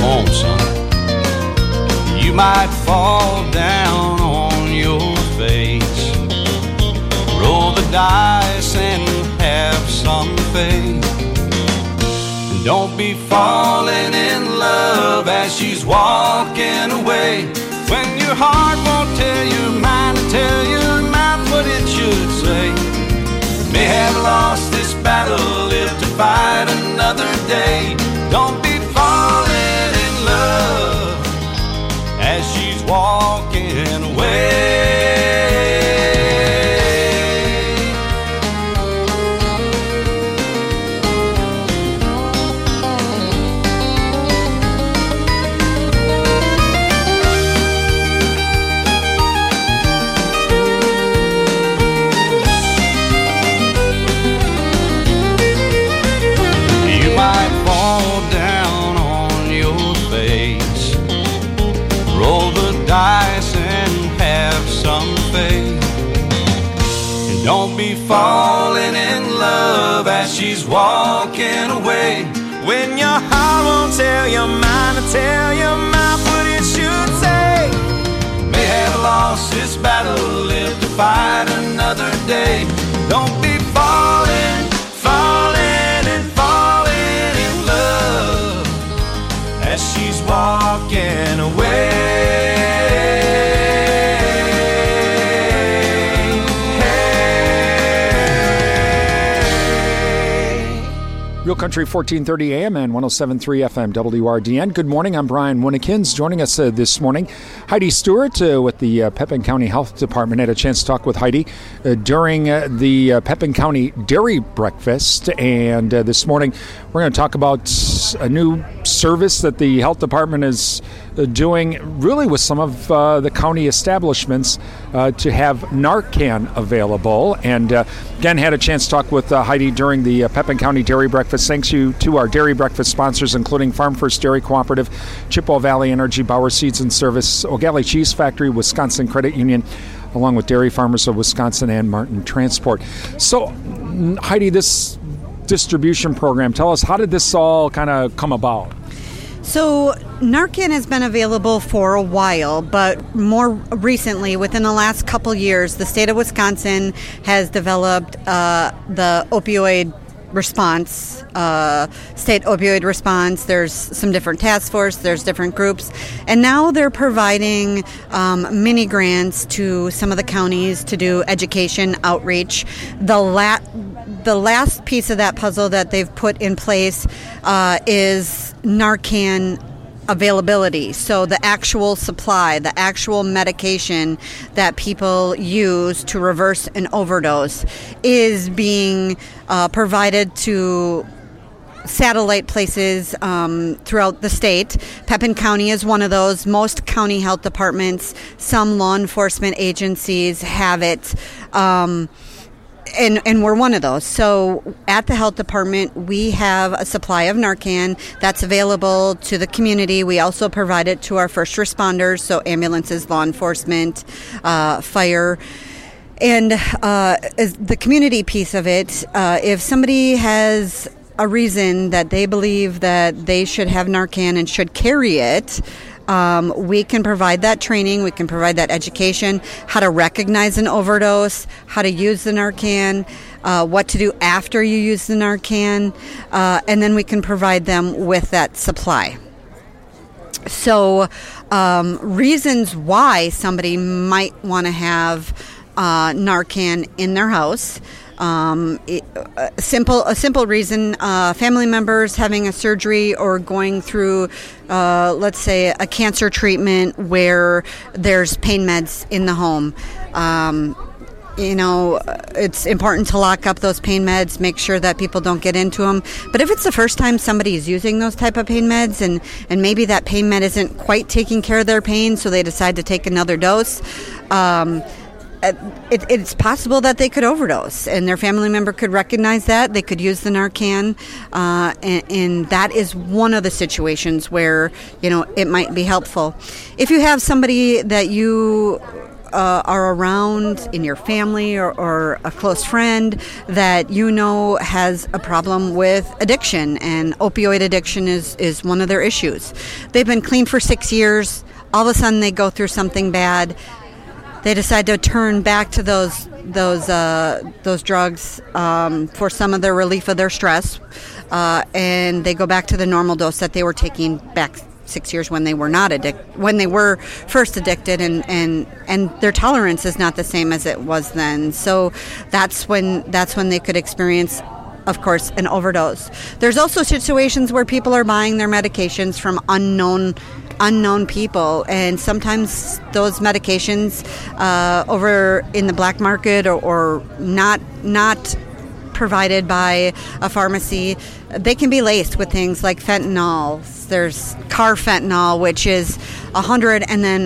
on, son. You might fall down on your face. Roll the dice and have some faith. And don't be falling in love as she's walking away. When your heart won't tell your mind to tell your mouth what it should say. May have lost this battle, live to fight another day. Don't be falling in love as she's walking away. Dice and have some faith. And don't be falling in love as she's walking away. When your heart won't tell your mind to tell your mouth what it should say. May have lost this battle, live to fight another day. Don't be falling, falling and falling in love as she's walking away. Real Country 1430 AM and 107.3 FM WRDN. Good morning. I'm Brian Winnekins. Joining us this morning, Heidi Stewart with the Pepin County Health Department. I had a chance to talk with Heidi during the Pepin County Dairy Breakfast. And this morning, we're going to talk about a new service that the Health Department is doing really with some of the county establishments to have Narcan available. And again, had a chance to talk with Heidi during the Pepin County Dairy Breakfast. Thanks you to our Dairy Breakfast sponsors, including Farm First Dairy Cooperative, Chippewa Valley Energy, Bauer Seeds and Service, O'Galley Cheese Factory, Wisconsin Credit Union, along with Dairy Farmers of Wisconsin and Martin Transport. So, Heidi, this distribution program, tell us, how did this all kind of come about? So Narcan has been available for a while, but more recently, within the last couple years, the state of Wisconsin has developed the opioid response, state opioid response. There's some different task force, there's different groups, and now they're providing mini grants to some of the counties to do education outreach. The last piece of that puzzle that they've put in place is Narcan availability. So the actual supply, the actual medication that people use to reverse an overdose is being provided to satellite places throughout the state. Pepin County is one of those. Most county health departments, some law enforcement agencies have it. And we're one of those. So at the health department, we have a supply of Narcan that's available to the community. We also provide it to our first responders, so ambulances, law enforcement, fire. And the community piece of it, if somebody has a reason that they believe that they should have Narcan and should carry it, we can provide that training, we can provide that education, how to recognize an overdose, how to use the Narcan, what to do after you use the Narcan, and then we can provide them with that supply. So reasons why somebody might want to have Narcan in their house. A simple reason, family members having a surgery or going through, let's say, a cancer treatment where there's pain meds in the home. It's important to lock up those pain meds, make sure that people don't get into them. But if it's the first time somebody is using those type of pain meds and maybe that pain med isn't quite taking care of their pain, so they decide to take another dose, it's possible that they could overdose, and their family member could recognize that. They could use the Narcan, and that is one of the situations where, it might be helpful. If you have somebody that you are around in your family or a close friend that has a problem with addiction, and opioid addiction is one of their issues. They've been clean for 6 years. All of a sudden they go through something bad. They decide to turn back to those drugs for some of the relief of their stress, and they go back to the normal dose that they were taking back 6 years when they were when they were first addicted, and their tolerance is not the same as it was then. So that's when they could experience, of course, an overdose. There's also situations where people are buying their medications from unknown people, and sometimes those medications over in the black market or not provided by a pharmacy, they can be laced with things like fentanyl. There's carfentanil, which is 100 and then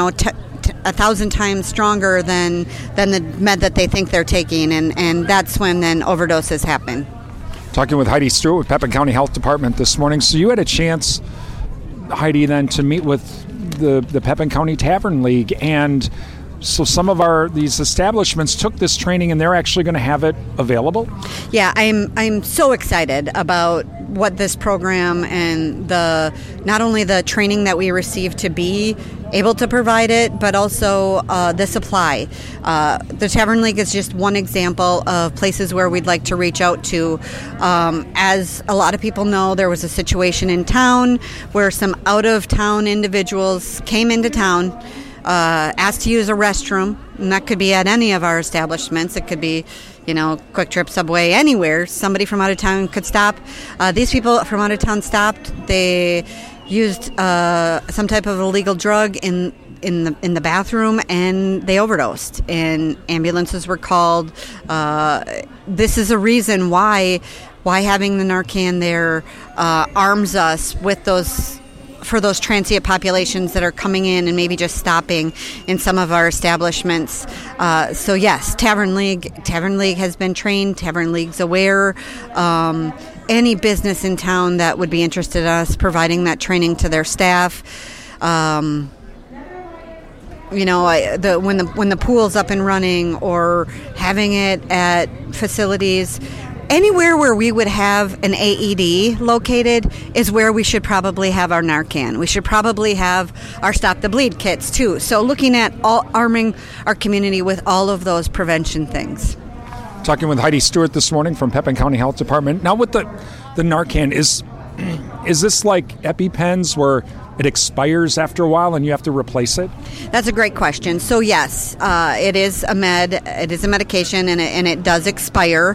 1,000 times stronger than the med that they think they're taking, and that's when then overdoses happen. Talking with Heidi Stewart with Pepin County Health Department this morning. So you had a chance, Heidi, then to meet with the Pepin County Tavern League, and so some of these establishments took this training and they're actually going to have it available? Yeah, I'm so excited about what this program and not only the training that we received to be able to provide it, but also the supply. The Tavern League is just one example of places where we'd like to reach out to. As a lot of people know, there was a situation in town where some out-of-town individuals came into town, asked to use a restroom, and that could be at any of our establishments. It could be, Quick Trip, Subway, anywhere. Somebody from out of town could stop. These people from out of town stopped. They used some type of illegal drug in the bathroom, and they overdosed, and ambulances were called. This is a reason why having the Narcan there arms us with for those transient populations that are coming in and maybe just stopping in some of our establishments. So yes, Tavern League has been trained. Tavern League's aware. Any business in town that would be interested in us providing that training to their staff. When the pool's up and running, or having it at facilities. Anywhere where we would have an AED located is where we should probably have our Narcan. We should probably have our Stop the Bleed kits too. So looking at arming our community with all of those prevention things. Talking with Heidi Stewart this morning from Pepin County Health Department. Now with the Narcan, is this like EpiPens where it expires after a while and you have to replace it? That's a great question. So yes, it is a medication, and it does expire.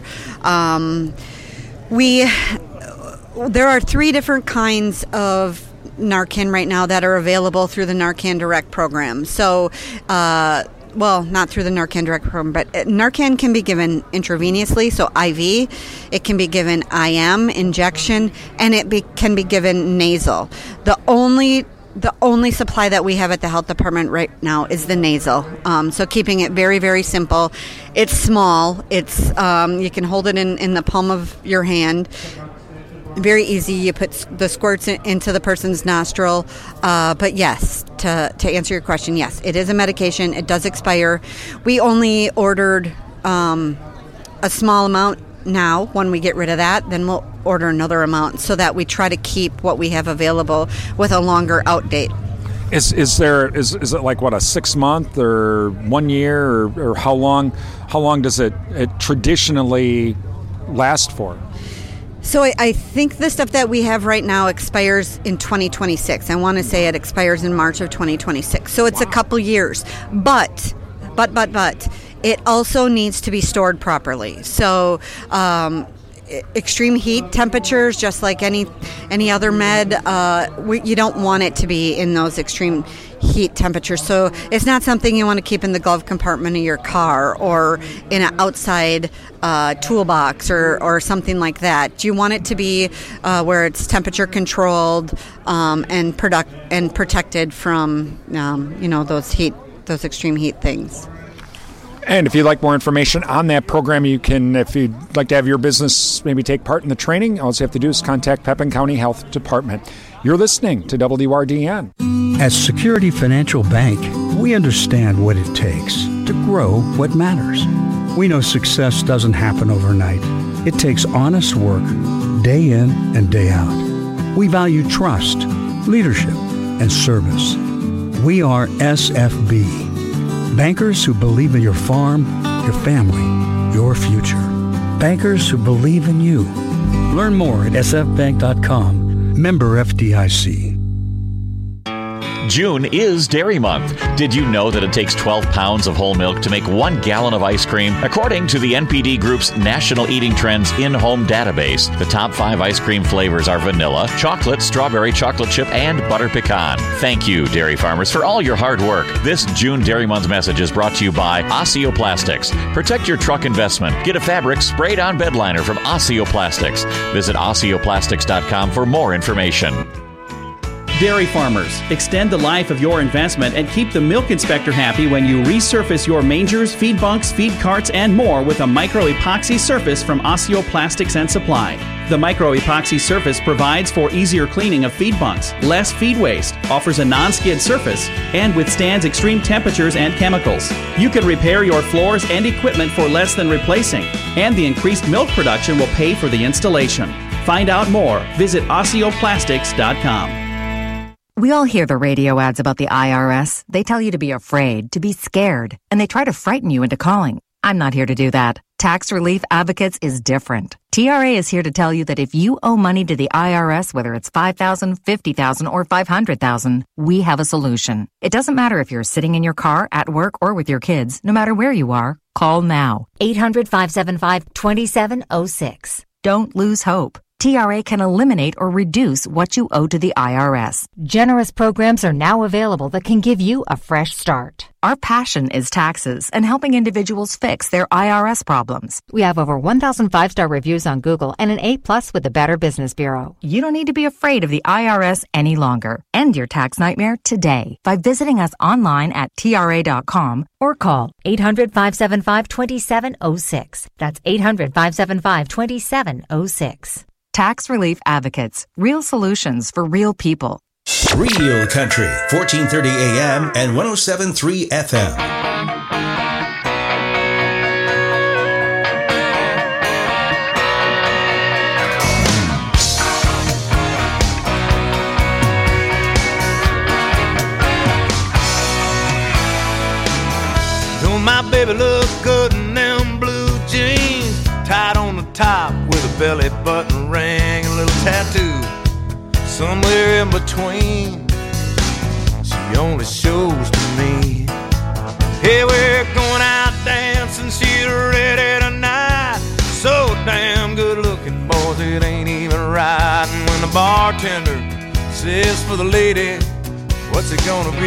There are 3 different kinds of Narcan right now that are available through the Narcan Direct program. So not through the Narcan Direct program, but Narcan can be given intravenously, so IV. It can be given IM, injection, and can be given nasal. The only supply that we have at the health department right now is the nasal. So keeping it very, very simple. It's small. It's you can hold it in the palm of your hand. Very easy. You put the squirts into the person's nostril. But yes, to answer your question, yes, it is a medication. It does expire. We only ordered a small amount now. When we get rid of that, then we'll order another amount so that we try to keep what we have available with a longer out date. Is it like a 6 month or 1 year or how long does it traditionally last for? So I think the stuff that we have right now expires in 2026. I want to say it expires in March of 2026. So it's a couple years. But it also needs to be stored properly. So extreme heat temperatures, just like any other med, you don't want it to be in those extreme heat temperatures. So it's not something you want to keep in the glove compartment of your car or in an outside toolbox or something like that. You want it to be where it's temperature controlled and protected from those extreme heat things. And if you'd like more information on that program, you can, if you'd like to have your business maybe take part in the training, all you have to do is contact Pepin County Health Department. You're listening to WRDN. At Security Financial Bank, we understand what it takes to grow what matters. We know success doesn't happen overnight. It takes honest work, day in and day out. We value trust, leadership, and service. We are SFB, bankers who believe in your farm, your family, your future. Bankers who believe in you. Learn more at sfbank.com. Member FDIC. June is Dairy Month. Did you know that it takes 12 pounds of whole milk to make 1 gallon of ice cream? According to the NPD Group's National Eating Trends in-home database, the top 5 ice cream flavors are vanilla, chocolate, strawberry chocolate chip, and butter pecan. Thank you, dairy farmers, for all your hard work. This June Dairy Month message is brought to you by Osteoplastics. Protect your truck investment. Get a fabric sprayed-on bed liner from Osteoplastics. Visit osteoplastics.com for more information. Dairy farmers, extend the life of your investment and keep the milk inspector happy when you resurface your mangers, feed bunks, feed carts, and more with a micro-epoxy surface from Osteoplastics and Supply. The micro-epoxy surface provides for easier cleaning of feed bunks, less feed waste, offers a non-skid surface, and withstands extreme temperatures and chemicals. You can repair your floors and equipment for less than replacing, and the increased milk production will pay for the installation. Find out more. Visit osteoplastics.com. We all hear the radio ads about the IRS. They tell you to be afraid, to be scared, and they try to frighten you into calling. I'm not here to do that. Tax Relief Advocates is different. TRA is here to tell you that if you owe money to the IRS, whether it's $5,000, $50,000, or $500,000, we have a solution. It doesn't matter if you're sitting in your car, at work, or with your kids. No matter where you are, call now. 800-575-2706. Don't lose hope. TRA can eliminate or reduce what you owe to the IRS. Generous programs are now available that can give you a fresh start. Our passion is taxes and helping individuals fix their IRS problems. We have over 1,000 5-star reviews on Google and an A+ with the Better Business Bureau. You don't need to be afraid of the IRS any longer. End your tax nightmare today by visiting us online at TRA.com or call 800-575-2706. That's 800-575-2706. Tax Relief Advocates. Real solutions for real people. Real Country, 1430 AM and 107.3 FM. Don't my baby look good in them blue jeans, tied on the top with a belly button ring, a little tattoo somewhere in between. She only shows to me. Hey, we're going out dancing, she's ready tonight. So damn good looking, boys, it ain't even right. And when the bartender says for the lady, what's it gonna be?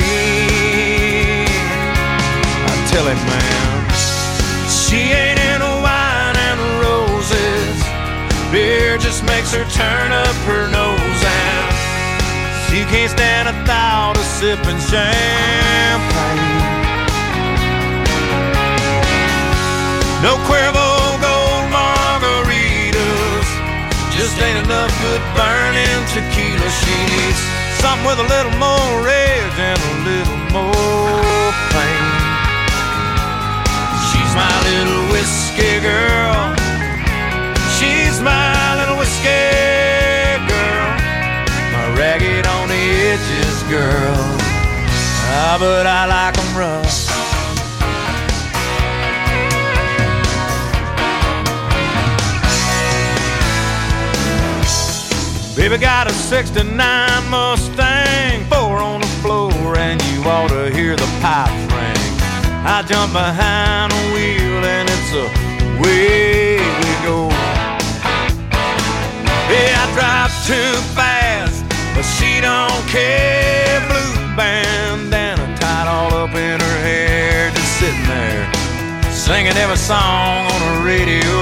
I tell him, man, she ain't into wine and roses. Beer just makes her turn up her nose, and she can't stand the thought of sipping champagne. No Cuervo Gold margaritas, just ain't enough good burning tequila. She needs something with a little more rage and a little more pain. She's my little whiskey girl. She's my little whiskey girl, my ragged on the edges girl. Ah, but I like 'em rough. Baby got a 69 Mustang, 4 on the floor, and you ought to hear the pipes ring. I jump behind the wheel and it's away we go. Yeah, I drive too fast, but she don't care. Blue bandana tied all up in her hair, just sitting there, singing every song on the radio.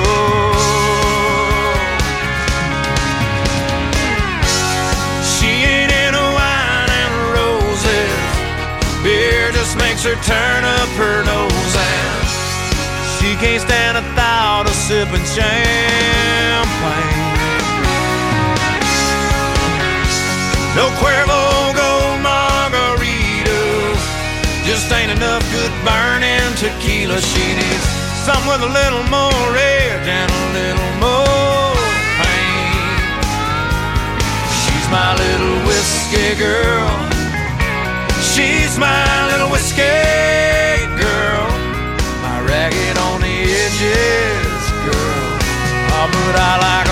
She ain't into wine and roses. Beer just makes her turn up her nose, and she can't stand the thought of sipping champagne. No Cuervo Gold margarita, just ain't enough good burning tequila. She needs something with a little more edge and a little more pain. She's my little whiskey girl. She's my little whiskey girl. My ragged on the edges girl. Oh, but I like